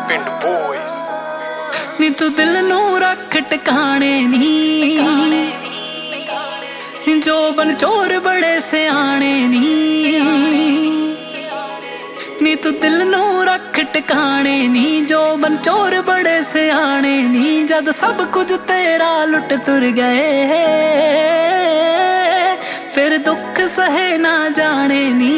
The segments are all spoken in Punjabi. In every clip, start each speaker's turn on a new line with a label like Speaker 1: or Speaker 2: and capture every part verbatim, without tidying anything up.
Speaker 1: ਪਿੰਡ ਬੋਇਜ਼
Speaker 2: ਨੀ ਤੂੰ ਦਿਲ ਨੂੰ ਰੱਖ ਟਿਕਾਣੇ ਨੀ ਜੋ ਬਨ ਚੋਰ ਬੜੇ ਸਿਆਣੇ ਨੀ ਨੀ ਤੂੰ ਦਿਲ ਨੂੰ ਰੱਖ ਟਿਕਾਣੇ ਨੀ ਜੋ ਬਨ ਚੋਰ ਬੜੇ ਸਿਆਣੇ ਨੀ ਜਦ ਸਭ ਕੁਝ ਤੇਰਾ ਲੁੱਟ ਤੁਰ ਗਏ ਫਿਰ ਦੁੱਖ ਸਹੇ ਨਾ ਜਾਣੇ ਨੀ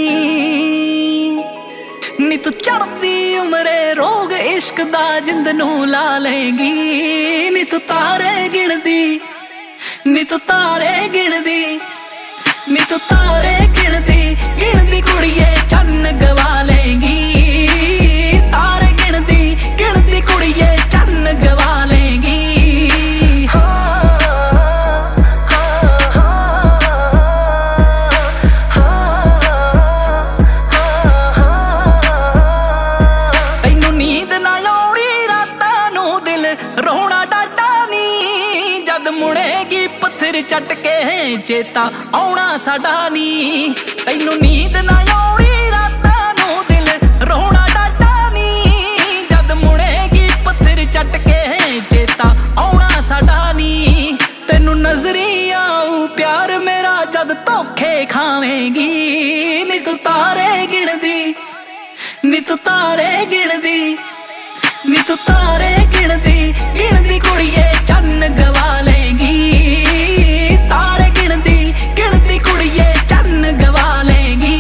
Speaker 2: ਨੀ ਤੂੰ ਚੜਦੀ ਉਮਰੇ ਰੋਗ ਇਸ਼ਕ ਦਾ ਜਿੰਦ ਨੂੰ ਲਾ ਲੇਂਗੀ ਨੀ ਤੂੰ ਤਾਰੇ ਗਿਣਦੀ ਨੀ ਤੂੰ ਤਾਰੇ ਗਿਣਦੀ ਨੀ ਤੂੰ ਤਾਰੇ ਗਿਣਦੀ ਗਿਣਦੀ ਕੁੜੀਏ ਚੰਨ ਗਵਾ ਲੇਂਗੀ ਤਾਰੇ ਗਿਣਦੀ ਗਿਣਦੀ ਕੁੜੀਏ ਚੰਨ ਗਵਾ ਲੇਂਗੀ ਤੈਨੂੰ ਨੀਂਦ ਨਾ ਆਉਣੀ ਰਾਤਾਂ ਨੂੰ ਦਿਲ ਰੋਣਾ ਡਾਟਾ ਨੀ ਜਦ ਮੁੜੇਗੀ ਪੱਥਰ ਚੱਟ ਕੇ ਚੇਤਾ ਆਉਣਾ ਸਾਡਾ ਨੀ ਤੈਨੂੰ ਨੀਂਦ ਨਾ ਆਉਣੀ ਰਾਤਾਂ ਨੂੰ ਦਿਲ ਰੋਣਾ ਡਾਟਾ ਨੀ ਜਦ ਮੁੜੇਗੀ ਪੱਥਰ ਚੱਟ ਕੇ ਚੇਤਾ ਆਉਣਾ ਸਾਡਾ ਨੀ ਤੈਨੂੰ ਨਜ਼ਰੀ ਆਊ ਪਿਆਰ ਮੇਰਾ ਜਦ ਧੋਖੇ ਖਾਵੇਂਗੀ ਨੀ ਤੂੰ ਤਾਰੇ ਗਿਣਦੀ ਨੀ ਤੂੰ ਤਾਰੇ ਗਿਣਦੀ ਨੀ ਤੂੰ ਤਾਰੇ ਗਿਣਦੀ ਗਿਣਦੀ ਕੁੜੀਏ ਚੰਨ ਗਵਾ ਲੇਂਗੀ ਤਾਰੇ ਗਿਣਦੀ ਗਿਣਦੀ ਕੁੜੀਏ ਚੰਨ ਗਵਾ ਲੇਂਗੀ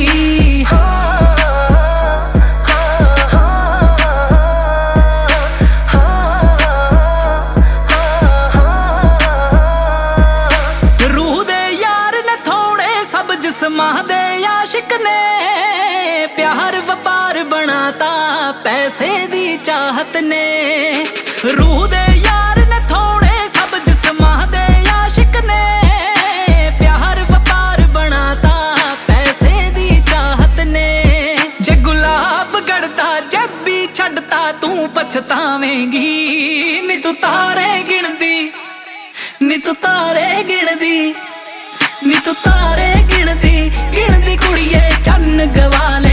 Speaker 2: ਰੂਹ ਦੇ ਯਾਰ ਨੇ ਥੋੜੇ ਸਭ ਜਿਸਮਾਂ ਦੇ ਆਸ਼ਿਕ ਨੇ ਪਿਆਰ ਵਪਾਰ ਬਣਾਤਾ ਪੈਸੇ ਦੀ ਚਾਹਤ ਨੇ ਰੂਹ ਦੇ ਯਾਰ ਨੇ ਥੋੜੇ ਸਭ ਜਿਸਮਾਂ ਦੇ ਆਸ਼ਿਕ ਨੇ ਪਿਆਰ ਵਪਾਰ ਬਣਾਤਾ ਪੈਸੇ ਦੀ ਚਾਹਤ ਨੇ ਜੇ ਗੁਲਾਬ ਗੜਦਾ ਜੱਬੀ ਛੱਡਤਾ ਤੂੰ ਪਛਤਾਵੇਂਗੀ ਨੀ ਤੂੰ ਤਾਰੇ ਗਿਣਦੀ ਨੀ ਤੂੰ ਤਾਰੇ ਗਿਣਦੀ ਨੀ ਤੂੰ ਤਾਰੇ ਗਿਣਦੀ ਗਿਣਦੀ ਕੁੜੀਏ ਚੰਨ ਗਵਾ ਲੈ